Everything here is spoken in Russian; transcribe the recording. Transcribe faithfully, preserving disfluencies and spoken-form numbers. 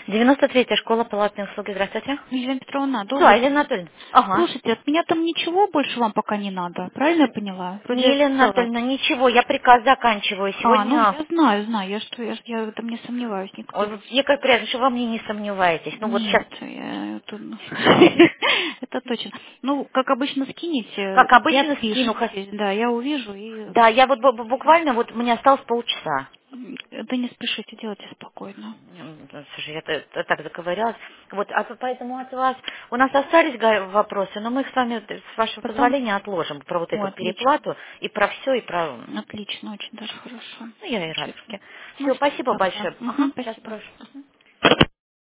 девяносто третья школа палатной услуги. Здравствуйте. Елена Петровна, Да, добрый Елена день. Анатольевна. Ага. Слушайте, от меня там ничего больше вам пока не надо, правильно я поняла? Не, Вроде я Елена писала. Анатольевна, ничего, я приказ заканчиваю. А, ну Сегодня... я знаю, знаю, я что, я, ж- я в этом не сомневаюсь Ой, никаких. мне как приятно, что во мне не сомневаетесь. Ну вот сейчас, Нет, я это, ну, это точно. Ну, как обычно, скинете как и обычно, скину. хос- отпишитесь. Да, я увижу и... Да, я вот бу- бу- буквально, вот у меня осталось полчаса. Да не спешите, делайте спокойно. М, Слушай, я т- т- так заковырялась. Вот, а по- поэтому от вас... У нас остались га- вопросы, но мы их с вами, т- с вашего Потом... позволения, отложим про вот О, эту отлично. переплату и про все, и про... Отлично, очень даже хорошо. Ну, я и Замечательно. радовски. Ну Все, все, спасибо тогда. большое. Ага, Мгм, сейчас спасибо. прошу. Мгм.